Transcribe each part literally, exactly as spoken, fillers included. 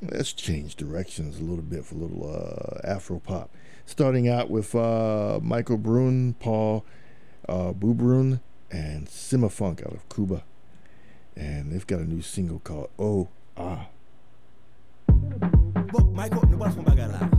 let's change directions a little bit for a little uh, Afro pop. Starting out with uh, Michael Brun, Paul uh, Bubrun, and Sima Funk out of Cuba. And they've got a new single called Oh Ah. Bon, Michael, nous parlons de bagarre là.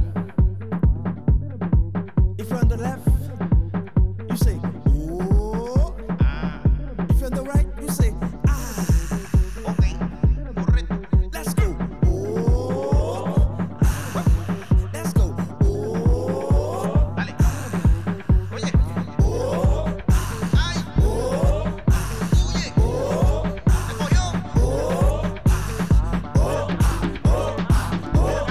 If you're on the left, you say, oh, ah. If you're on the right, you say, ah. Okay, correcto. Let's go. Oh, ah. Let's go. Oh, dale. Oye. Oh, ay. Oh, huye. Oh, te cogió. Oh, oh, oh, oh.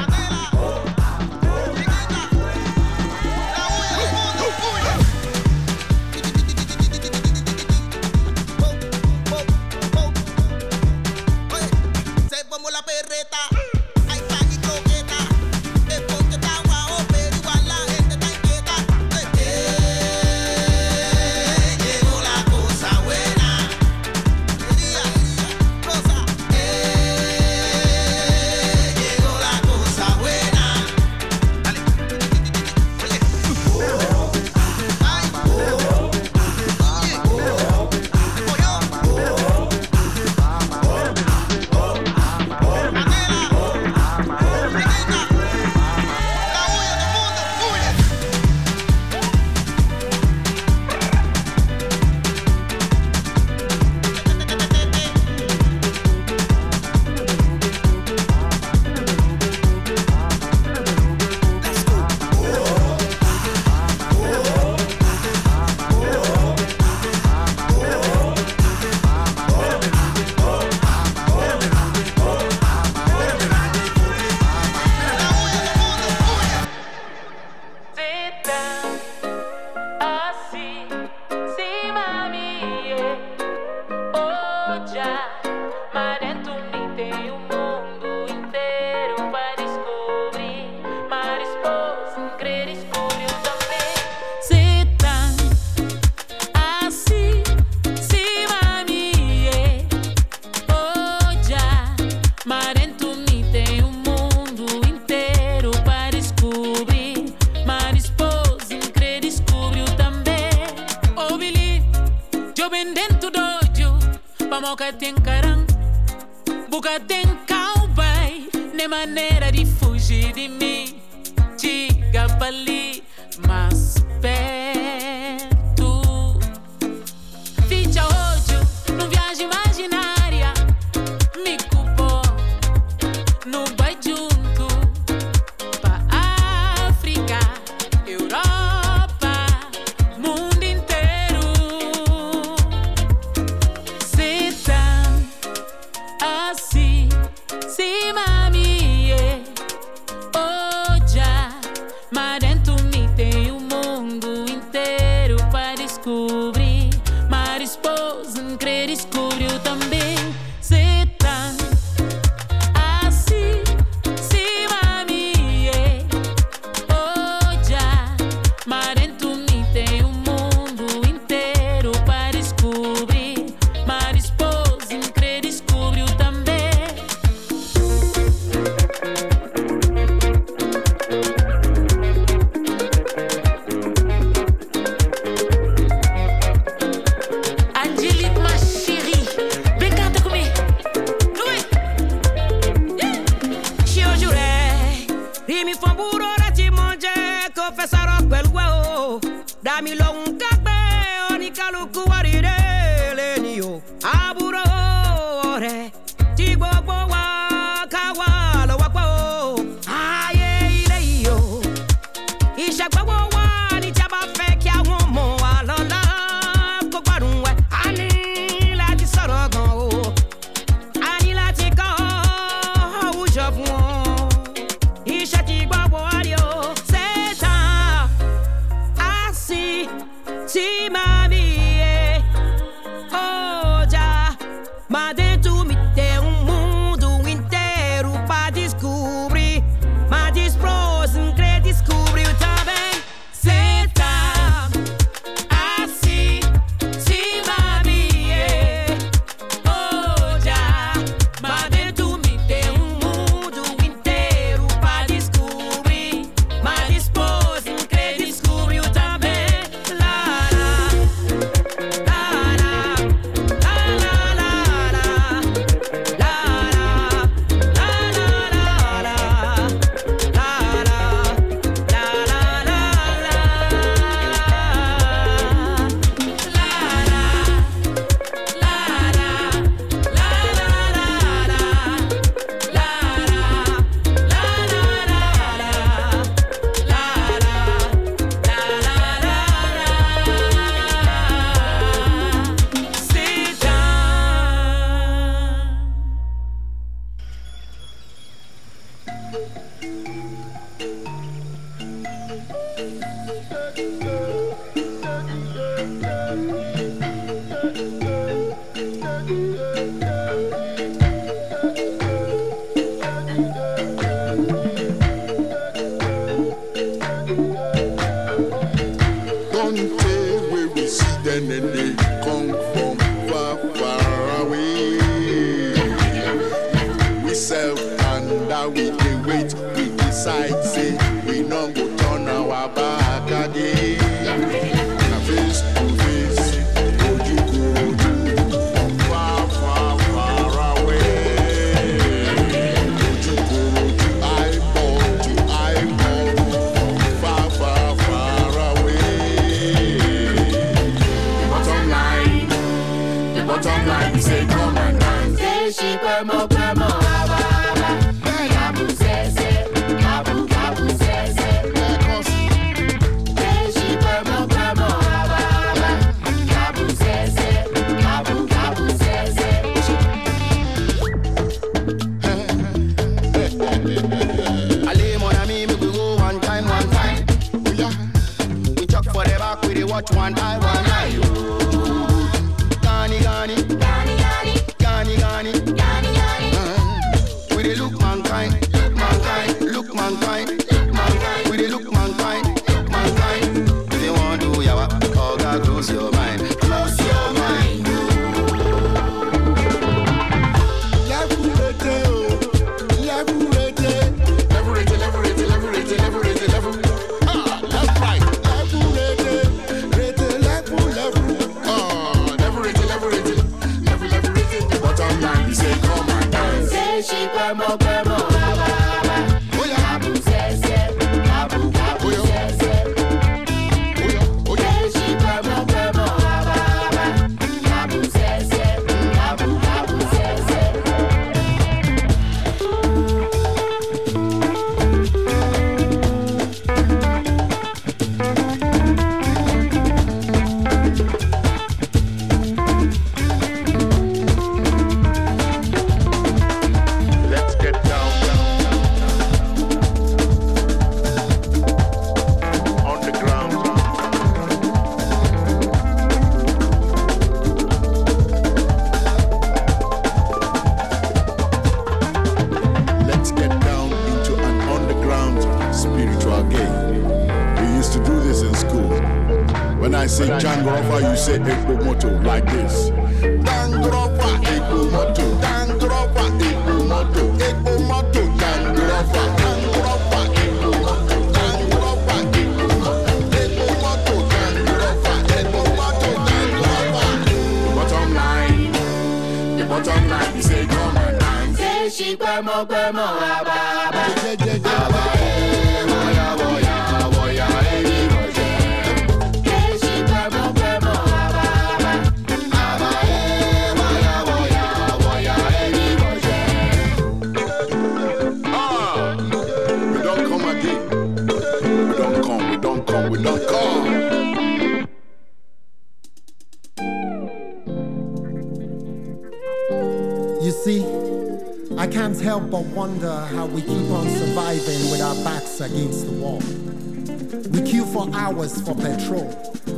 For petrol,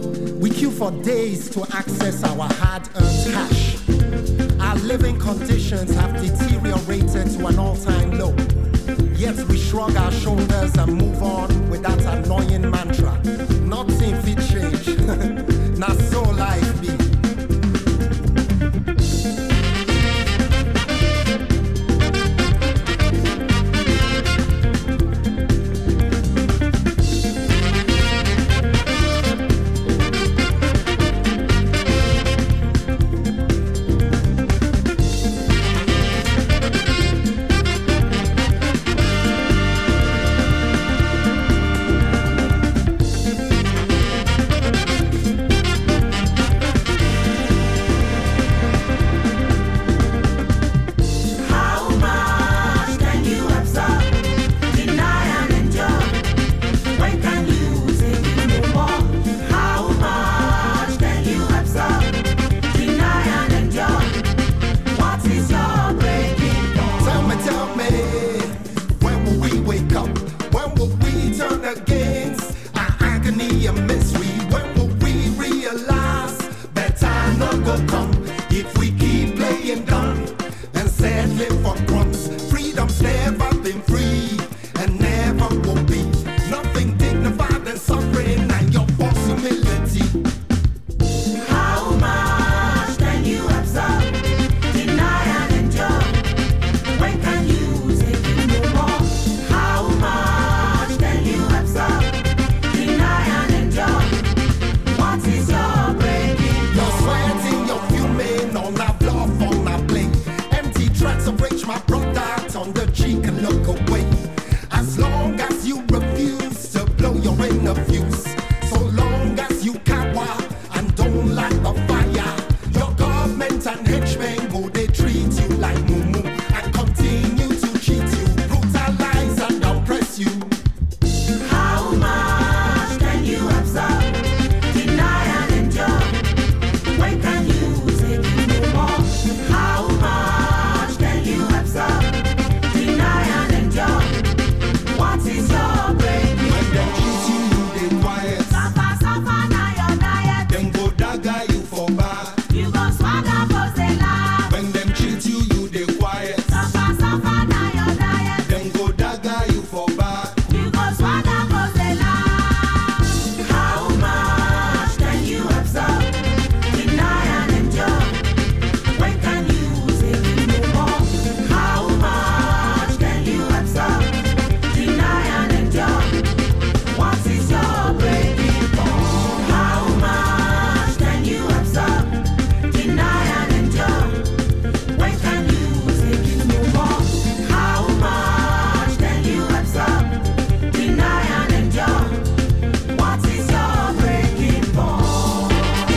we queue for days to access our hard-earned cash. Our living conditions have deteriorated to an all-time low. Yet we shrug our shoulders and move on with that annoying mantra. Nothing fit change. Not so life be. look away. As long as you refuse to blow your inner fuse, so long as you cower and don't light the fire, your government and henchmen go they treat you like mumu and continue to cheat you, brutalize and oppress you. How much can you absorb, deny and endure? When can you take it no more? How much can you absorb, deny and endure? What is your break? When they cheat you, you they quiet. Suffer, suffer, now your diet. Then go dagger you for bad. You go swagger for the laugh. When them cheat you, you they quiet. Suffer, suffer, now your diet. Then go dagger you for bad. You go swagger for the laugh. How much can you absorb, deny and endure? When can you take it no more? How much can you absorb, deny and endure? What is your breaking point? How much can you absorb, deny and endure? When can you take it no more? How much can you absorb, deny and endure? What is your breaking point?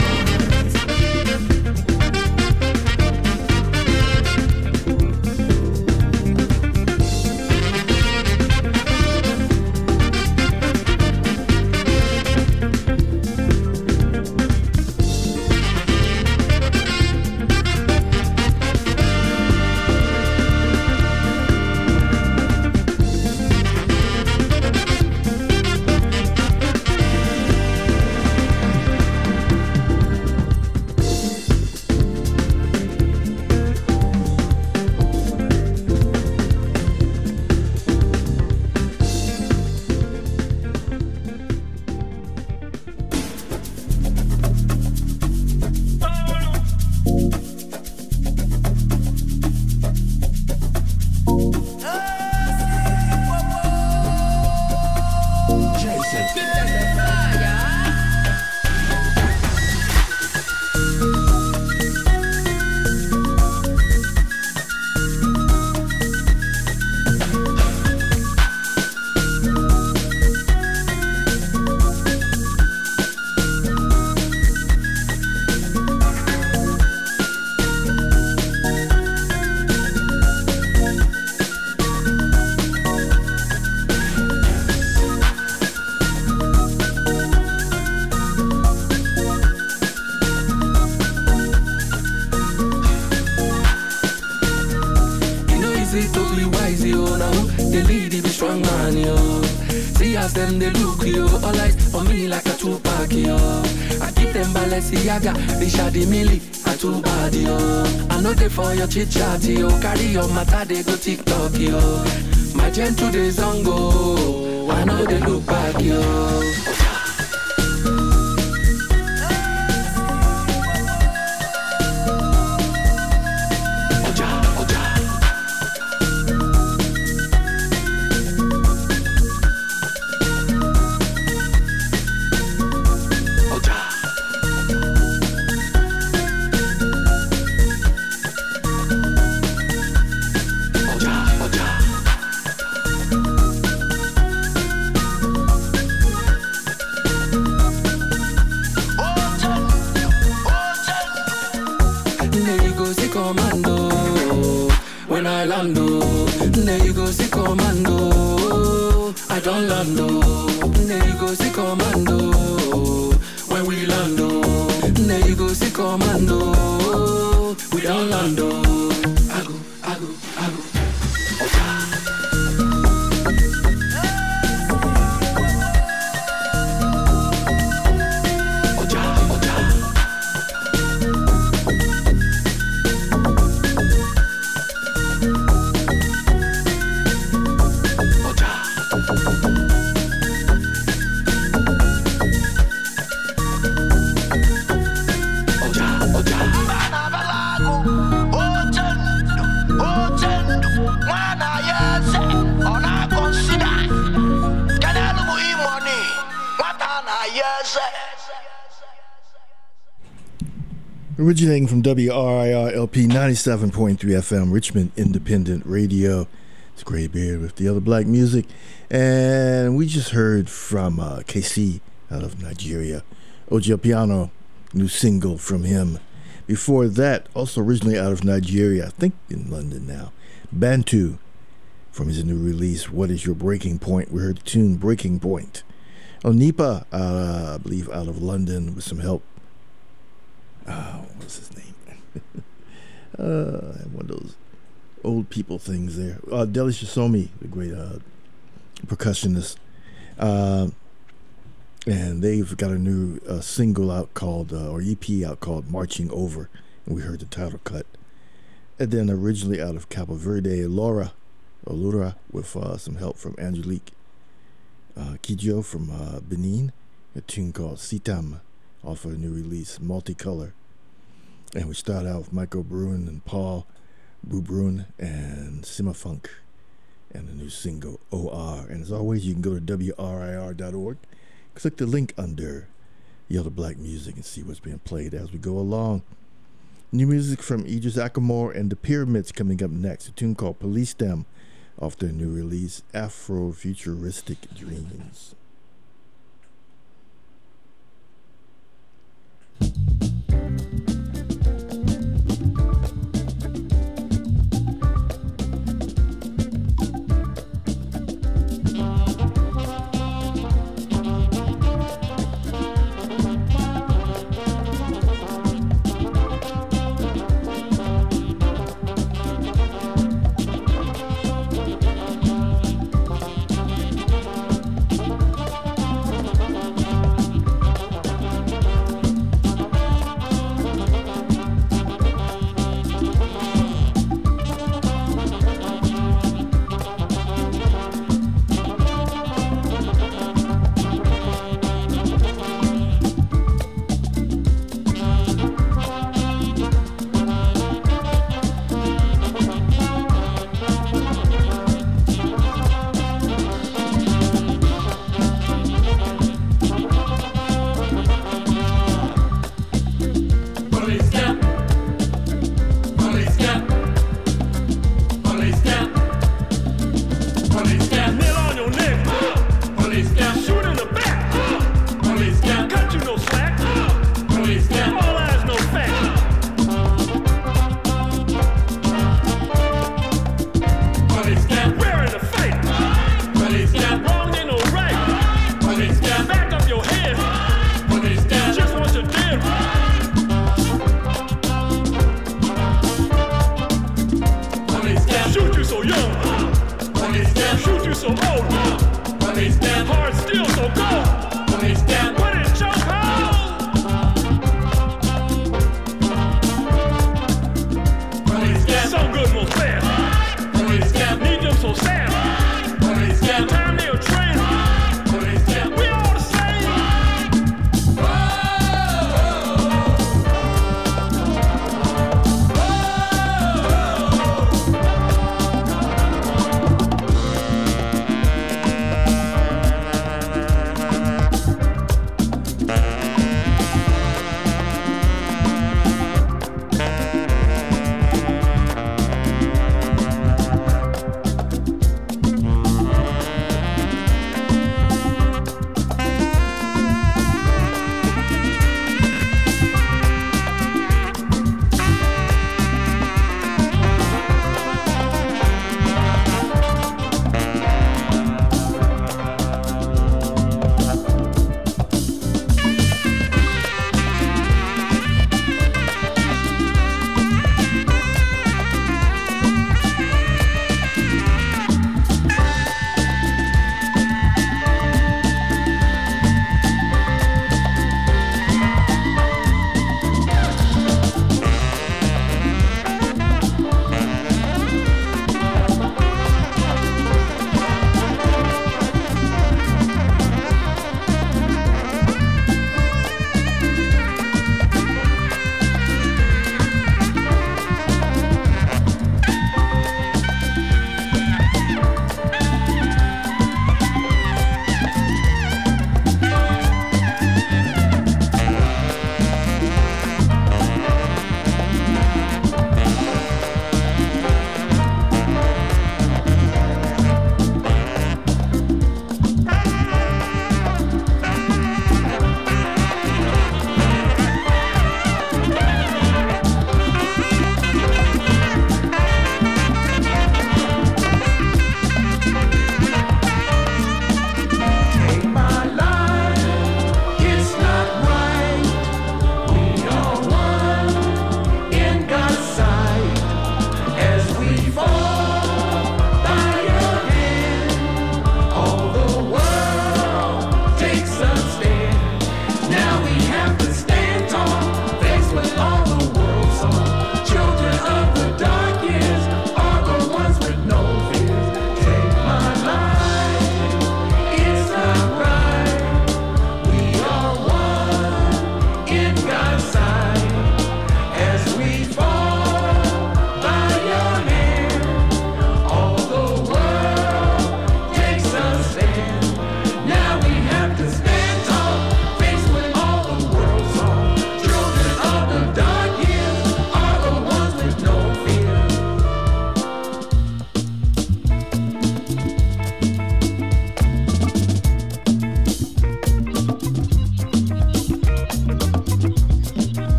You know easy to be wise, yo. Now the lady be strong man, yo. See as them they look, yo. All eyes on me like a Tupac, yo. I give them Balenciaga, Richard Mille, and too bad, yo. I know they for your chit chat, yo. Carry your matter, they go TikTok, yo. My gentle days on go. I know they look back, yo. Oja, oja. Oja. Oja, oja. There you go, see commando. When I land, oh. There you go, see commando. I don't land, oh. There you go, see commando. When we land, oh. There you go, see commando. We don't land, oh. I go, I go, I go. Oja, oja. Oja. Oja, oja. Originating from W R I R L P ninety-seven point three F M, Richmond Independent Radio. It's Graybeard with the other black music. And we just heard from uh, K C out of Nigeria. Ojepiano, new single from him. Before that, also originally out of Nigeria, I think in London now, Bantu from his new release, What Is Your Breaking Point? We heard the tune Breaking Point. Onipa, uh, I believe out of London with some help. Oh, what's his name? uh, one of those old people things there. Uh, Deli Shisomi, the great uh, percussionist. Uh, and they've got a new uh, single out called, uh, or E P out called Marching Over. And we heard the title cut. And then originally out of Cabo Verde, Laura, or Lura, with uh, some help from Angelique uh, Kidjo from uh, Benin. A tune called Sitam, off of a new release, Multicolor. And we start out with Michael Bruin and Paul Bubrun and Simafunk and the new single O R. And as always, you can go to W R I R dot org, click the link under Yellow Black Music and see what's being played as we go along. New music from Idris Akamor and the Pyramids coming up next. A tune called Police Them off their new release, Afro-Futuristic Dreams.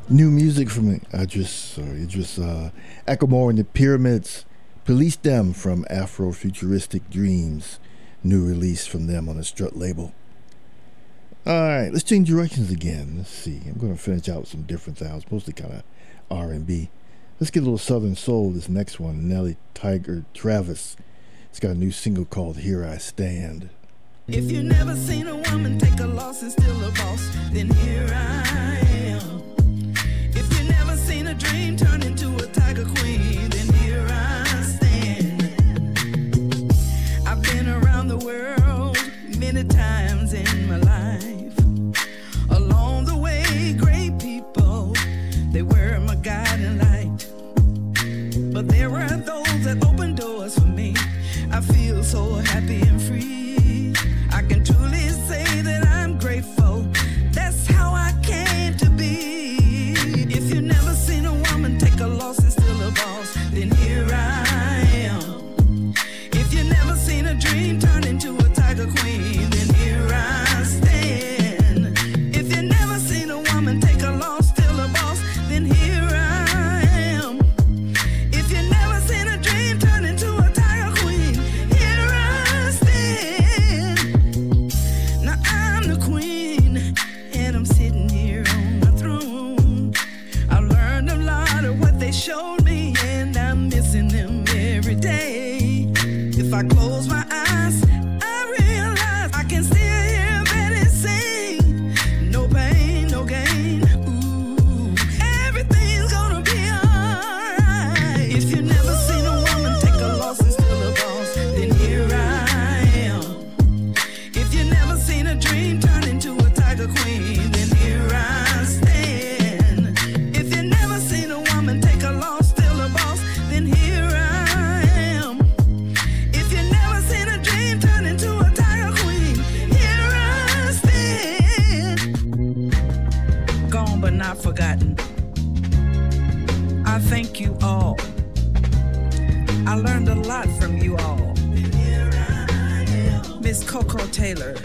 New music from Idris, sorry, Idris uh, Ackamore and the Pyramids. Police Them from Afro-Futuristic Dreams. New release from them on the Strut label. Alright, let's change directions again. Let's see. I'm going to finish out with some different sounds, mostly kind of R and B. Let's get a little Southern Soul, this next one. Nelly Tiger Travis. It's got a new single called Here I Stand. If you never seen a woman take a loss and still a boss, then here I am. If you never seen a dream turn into a tiger queen, then here I stand. I've been around the world many times in my life. Along the way, great people, they were my guiding light. But there were those that opened doors for me. I feel so happy and free. I can truly say that I'm grateful. That's how I came to be. If you never seen a woman take a loss and still a boss, then here I am. If you never seen a dream turn into a tiger queen, then here I stand. If you never seen a woman take a loss, still a boss, then here I am. If you never seen a dream turn into a tiger queen, here I stand. Now I'm the queen, and I'm sitting here on my throne. I learned a lot of what they showed me, and I'm missing them every day. If I close my eyes, I realize I can still hear Betty sing. No pain, no gain. Ooh, everything's gonna be alright. If you never seen a woman take a loss and still a boss, then here I am. If you never seen a dream turn into a tiger queen, then here I stand. If you never seen a woman take a loss, still a boss, then here I am. If you never seen a dream turn into a tiger queen, here I stand. Gone but not forgotten. I thank you all. I learned a lot from you all. Miss Coco Taylor,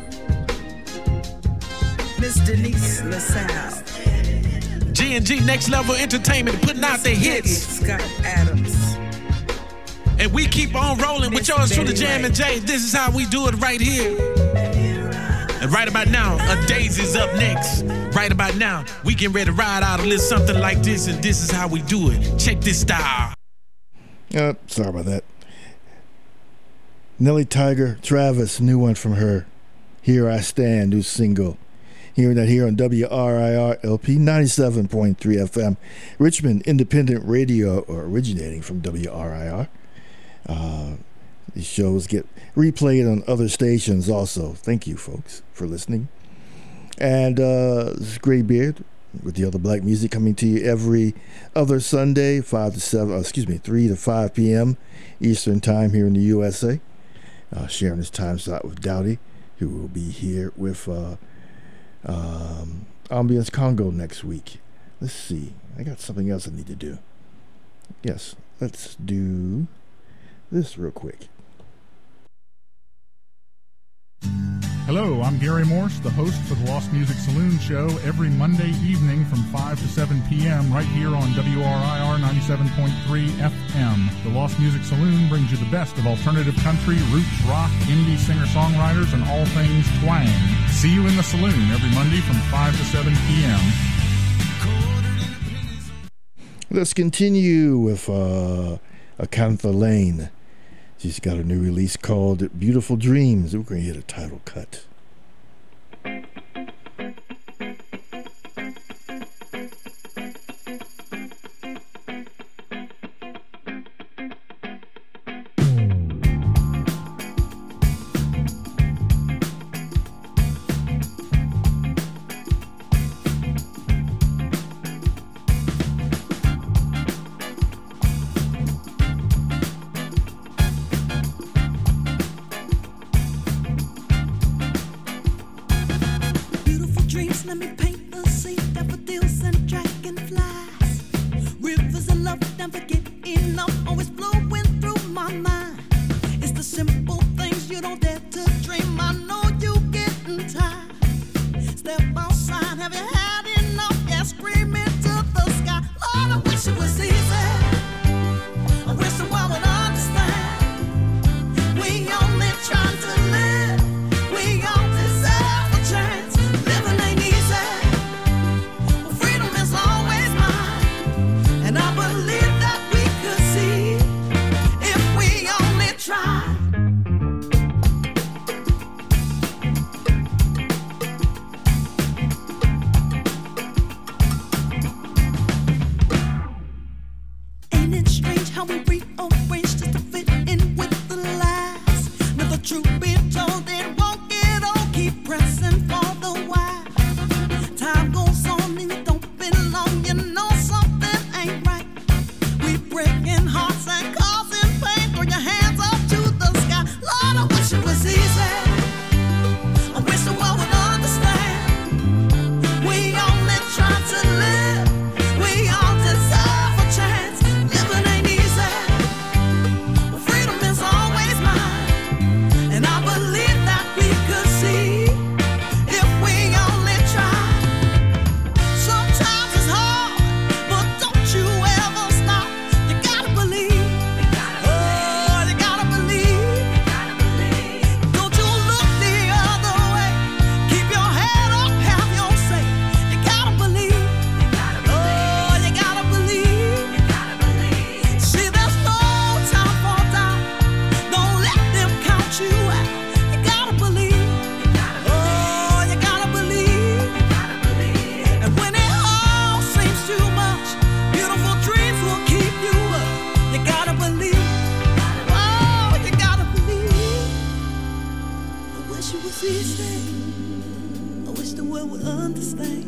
Miss Denise LaSalle, G and G Next Level Entertainment putting out their hits. Scott Adams, And we keep on rolling with yours truly, Jam and Jay. This is how we do it right here. And right about now, a Daisy's up next. Right about now, we getting ready to ride out a little something like this, and this is how we do it. Check this style. Uh, sorry about that. Nelly Tiger Travis, new one from her. Here I Stand, new single. Hearing that here on W R I R L P ninety-seven point three F M, Richmond Independent Radio, or originating from W R I R. Uh, these shows get replayed on other stations also. Thank you, folks, for listening. And uh, this is Graybeard with the other black music coming to you every other Sunday, five to seven. Uh, excuse me, three to five p.m. Eastern Time here in the U S A. Uh, sharing this time slot with Dowdy, who will be here with uh, um, Ambience Congo next week. Let's see. I got something else I need to do. Yes, let's do this real quick. Hello, I'm Gary Morse, the host for the Lost Music Saloon show every Monday evening from five to seven p.m. right here on W R I R ninety-seven point three F M. The Lost Music Saloon brings you the best of alternative country, roots, rock, indie singer-songwriters, and all things twang. See you in the saloon every Monday from five to seven p.m. Let's continue with uh, Akantha Lane. She's got a new release called Beautiful Dreams. We're going to hit a title cut. easy. I wish the world would understand.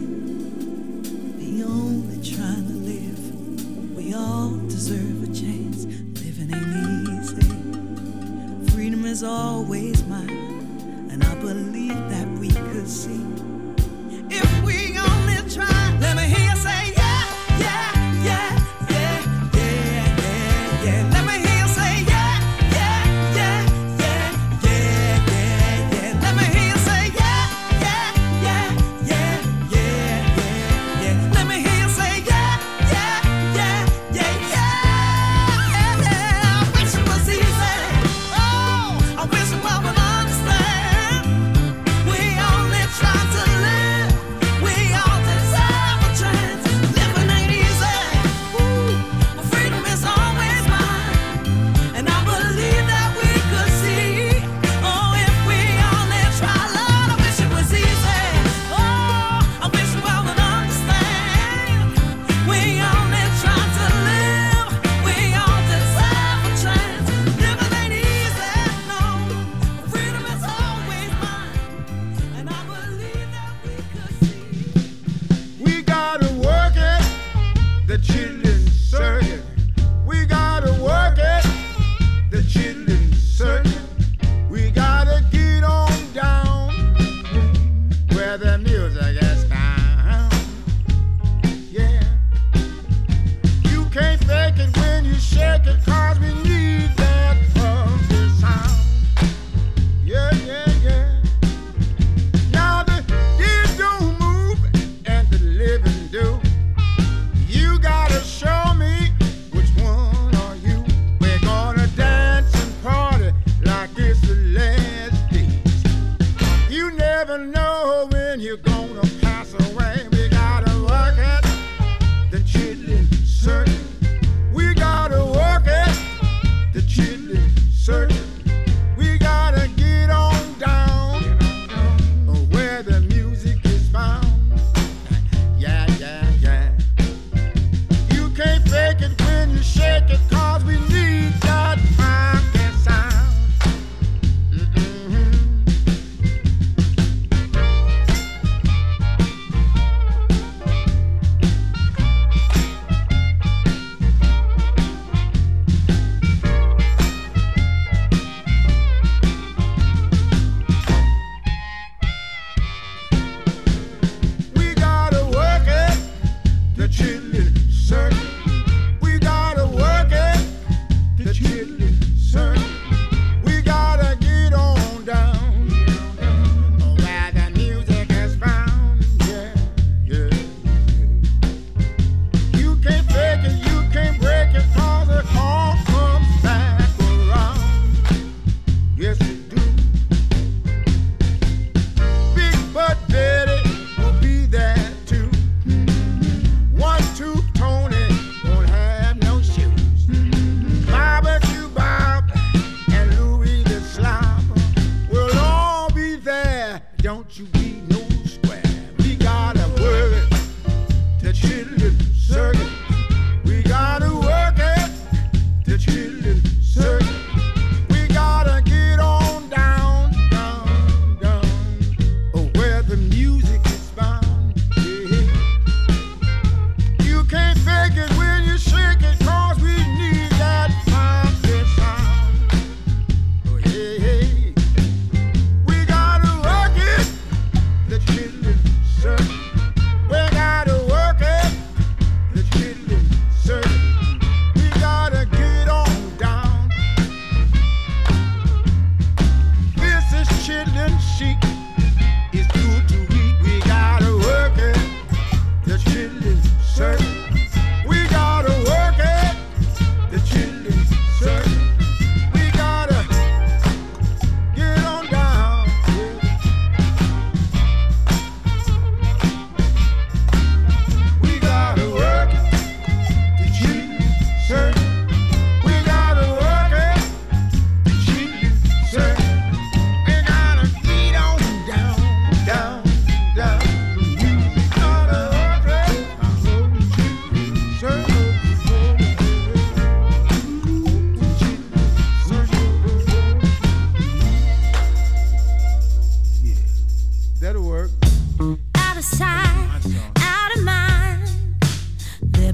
We only trying to live. We all deserve a chance. Living ain't easy. Freedom is always mine, and I believe that we could see. If we only try, let me hear you say yeah, yeah, yeah, yeah, yeah, yeah, yeah. Let me hear you say yeah, yeah, yeah, yeah, yeah, yeah, yeah. Let me hear you say yeah, yeah, yeah, yeah, yeah, yeah, yeah. Let me hear you say yeah, yeah, yeah, yeah, yeah, yeah. I wish it was easy. Oh, I wish the world would understand. We only try to live. We all deserve a chance. Living ain't easy. Ooh, but freedom is always mine, and I believe that we could see. Oh, if we only try, Lord, I wish it was easy. Oh, I wish the world would understand. We only try to live. We all deserve a chance. Living ain't easy, no. Freedom is always mine, and I believe that we could see. We gotta work it, the children circuit. We gotta work it, the children circuit. We gotta get on down where the music is down. Yeah. You can't fake it when you shake it, cause we need that funky sound. Yeah, yeah, yeah. Now the dead don't move and the living do. You gotta show me which one are you. We're gonna dance and party like it's the last days. You never know when you're gonna pass away. We gotta work it, the children certain. We gotta work it,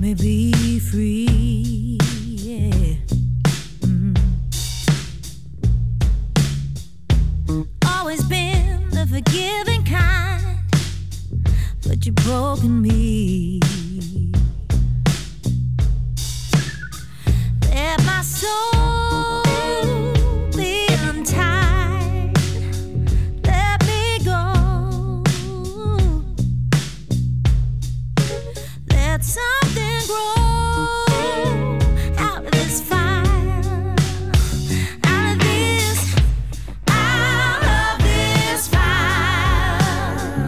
me be free. Yeah. Mm. Always been the forgiving kind, but you've broken me. Let my soul be untied. Let me go. Let something grow out of this fire, out of this, out of this fire.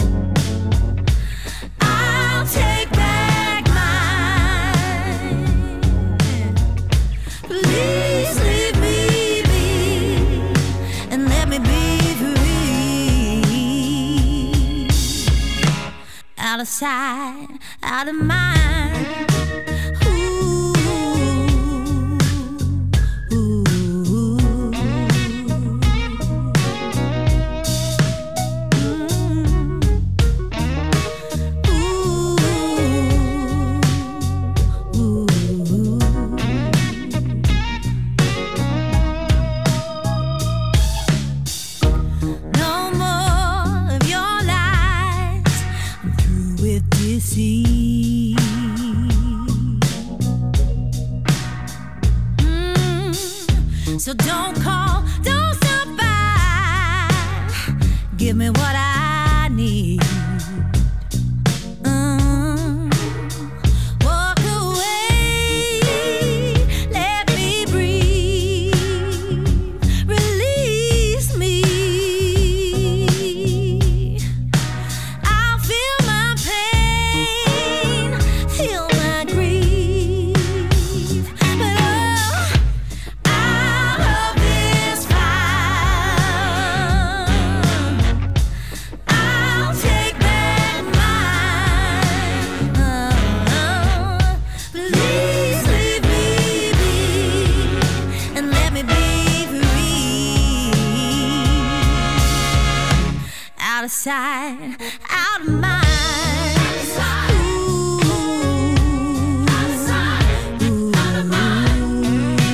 I'll take back mine. Please leave me be and let me be free. Out of sight, out of mind. Ooh, ooh, ooh. Ooh, ooh. No more of your lies. I'm through with deceit. Mm. So don't call, don't stop by. Give me what I need. Mm. Walk away, let me breathe. Release me. I'll feel my pain, feel my grief. But oh, out of this fire, I'll take back mine. Oh, please leave me be and let me be free. Out of sight, out of mind. Ooh, ooh, out of mind.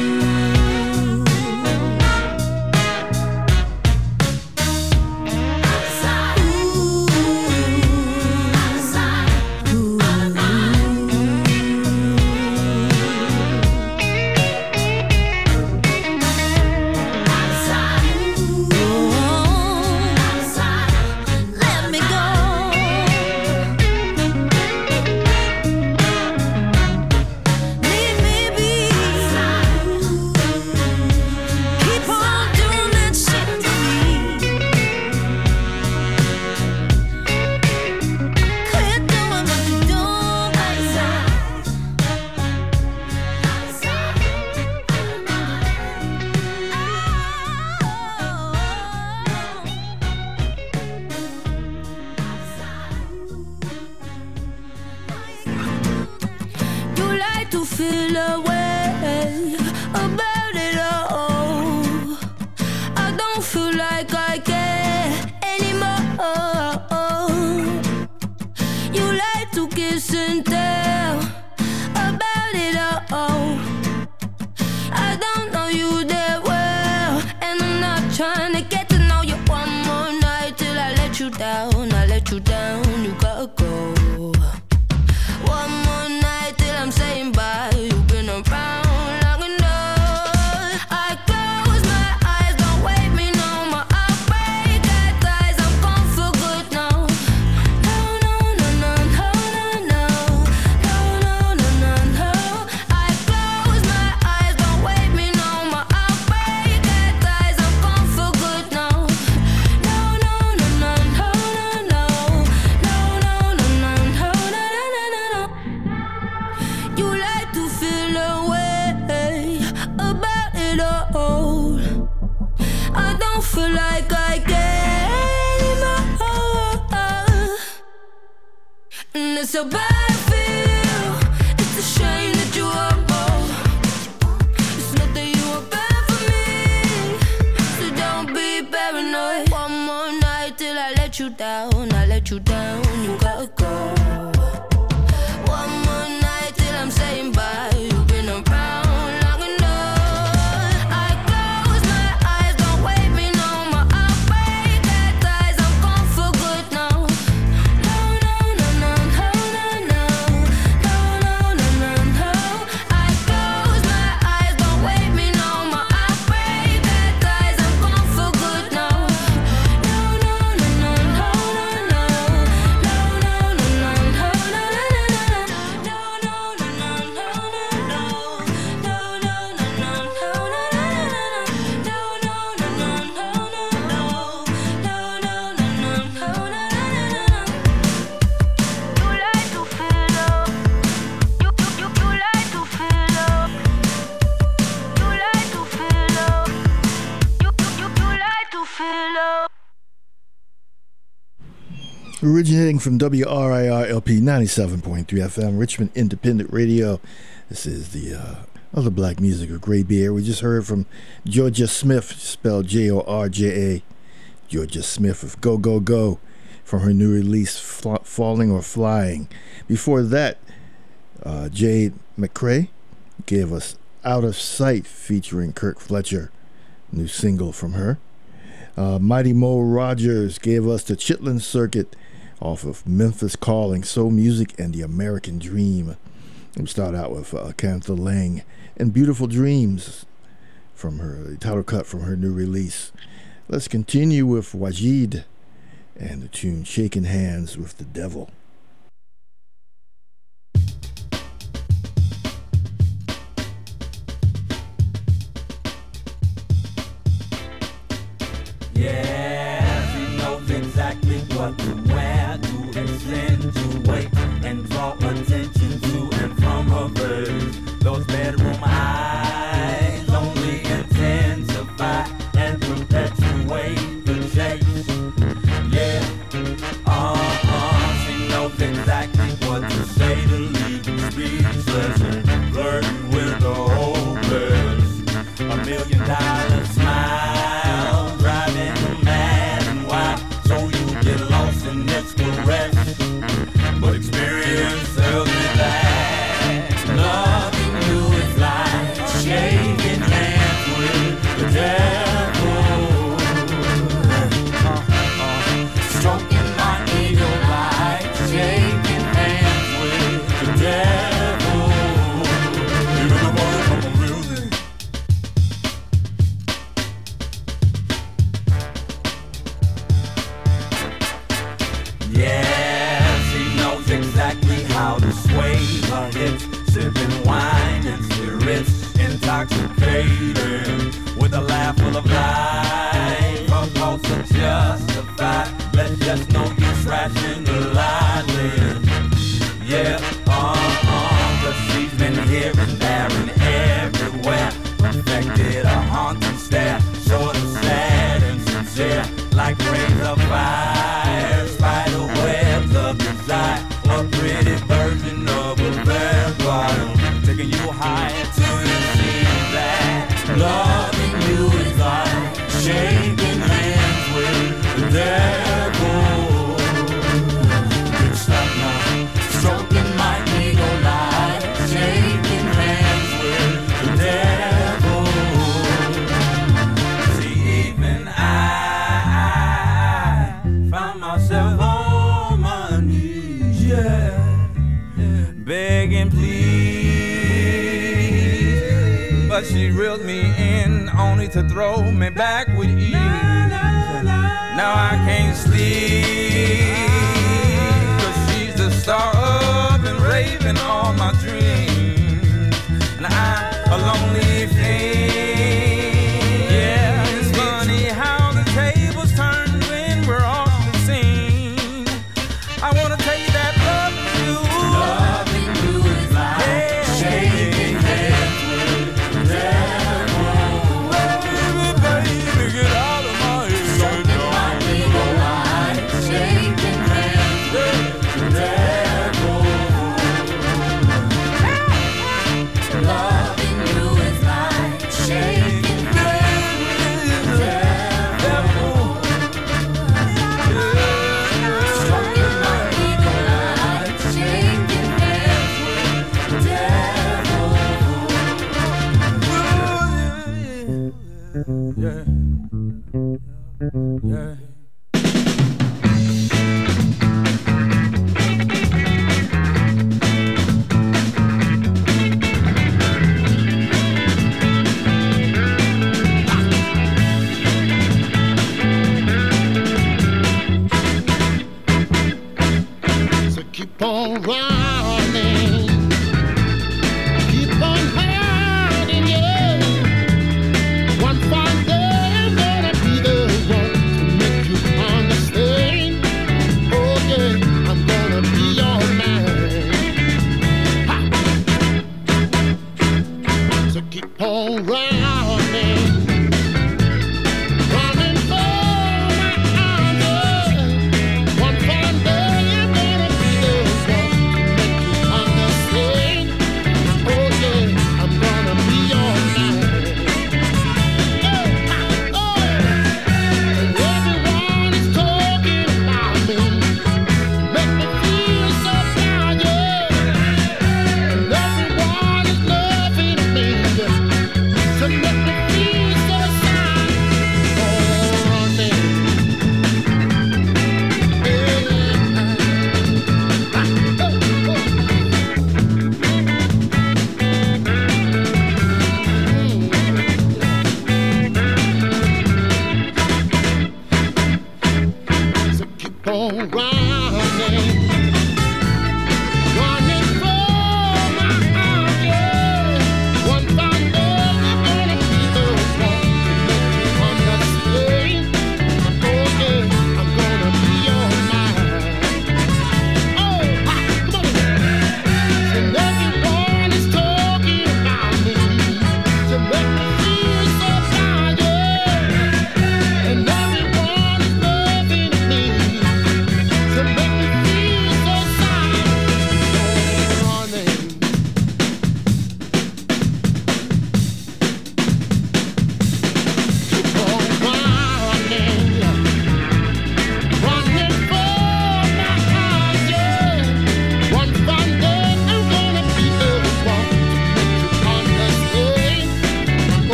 Let me go. Leave me be. Keep on doing that shit to me. Quit doing what you do, you like to feel away about it all. I don't feel like I care anymore. You like to kiss and tell about it all. I don't know you that well, and I'm not trying to get to know you one more night till I let you down. I let you down, you gotta go. One more night till I'm saying bye. You've been around long enough. I close my eyes, don't wake me no more. I'll break that ties, I'm gone for good now. No, no, no, no, no, no, no, no, no, no, no. I close my eyes, don't wake me no more. I'll break that ties, I'm gone for good now. No, no, no, no, no, no, no, no, no, no, no, no, no, no, no, no. You like to feel away about it all. I don't feel like I care anymore. And it's so bad I feel. It's a shame that you are bold. It's not that you are bad for me, so don't be paranoid. One more night till I let you down. I let you down, you gotta go. One more night Originating from W R I R L P ninety-seven point three F M, Richmond Independent Radio. This is the uh, other black music of Gray Bear. We just heard from Georgia Smith, spelled J O R J A. Georgia Smith with Go Go Go from her new release, Fla- Falling or Flying. Before that, uh, Jade McCrae gave us Out of Sight featuring Kirk Fletcher, new single from her. Uh, Mighty Mo Rogers gave us the Chitlin Circuit off of Memphis Calling, Soul Music and the American Dream. And we start out with uh, Cantha Lang and Beautiful Dreams from her title cut from her new release. Let's continue with Wajid and the tune Shaking Hands with the Devil. Yeah, she knows exactly what to wear, to extend, to wait, and draw attention to and from her face. Those bedroom eyes only intensify and perpetuate the chase. Yeah, uh-uh, she knows exactly what to say to leave you speechless and flirting with the hopeless. A million dollar smile driving you mad and wild, so you get lost in its caress. But experience tells me that loving you is like shaking hands with the devil. Uh-uh. Stroking my ego like shaking hands with the devil. Even the one from the music. Yeah, she knows exactly how to sway her hips, sipping wine and spirits, intoxicated with a laugh full of life. Her pulse are justified. Let's just know you rationalizing. Yeah, uh-uh, cause she's been here and there and everywhere. Perfected a haunting stare, sort of sad and sincere, like rays of fire, spider webs of desire, a pretty version of a vampire, taking you high until you see that loving you is like shaking hands with the devil. Can't stop now, stroking my ego like shaking hands with the devil. See, even I found myself on my knees, yeah, begging please, but she reeled me in only to throw me back with ease. Now I can't sleep, cause she's the star of and raving all my dreams, and I'm a lonely thing. Yeah, it's funny how the tables turn when we're off the scene. I wanna tell you that loving you, loving you is like yeah, shaking hands with the devil. Baby, baby, get out of my head. Something might be alright, shaking hands with the devil. Loving you is like shaking hands with the devil. Stroking my ego like shaking hands with the devil. Yeah, yeah. So keep on running, keep on hiding, yeah. One fine day I'm gonna be the one to make you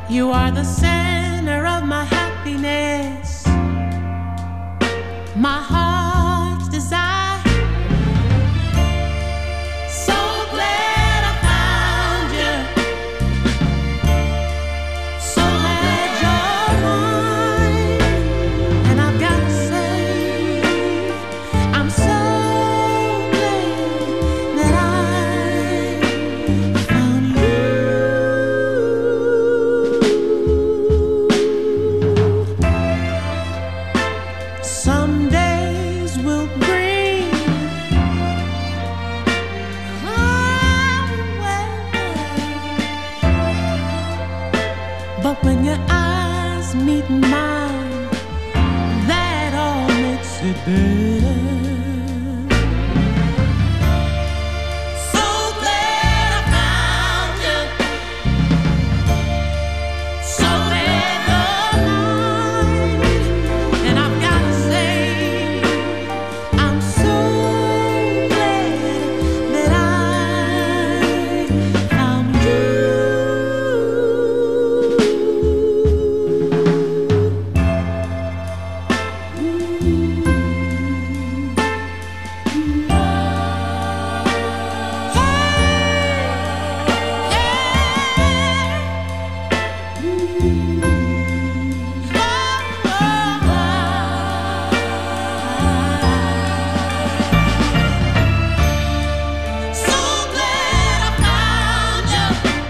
You are the center of my happiness, my heart's desire. So glad I found you. So glad you're mine. And I've got to say, I'm so glad that I found you. Some days will bring calm weather, but when your eyes meet mine, that all makes it better. So glad I found you. So glad you're mine. And I've got to say, I'm so glad that I found you. So glad I found you.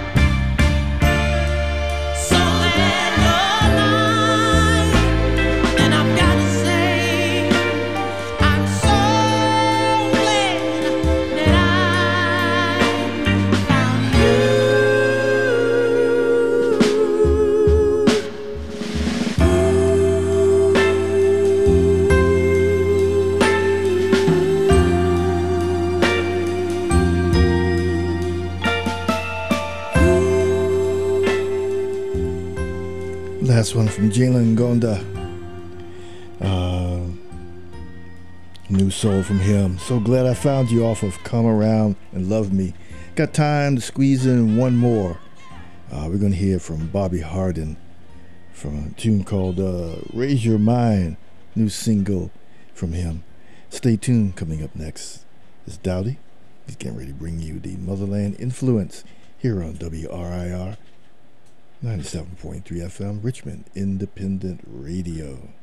So glad you're mine. And I've got to say, I'm so glad that I found you. Last one from Jalen Gonda. Uh, new soul from him. So glad I found you off of Come Around and Love Me. Got time to squeeze in one more. Uh, we're going to hear from Bobby Hardin from a tune called uh, Raise Your Mind. New single from him. Stay tuned. Coming up next is Dowdy. He's getting ready to bring you the Motherland Influence here on W R I R ninety-seven point three F M, Richmond Independent Radio.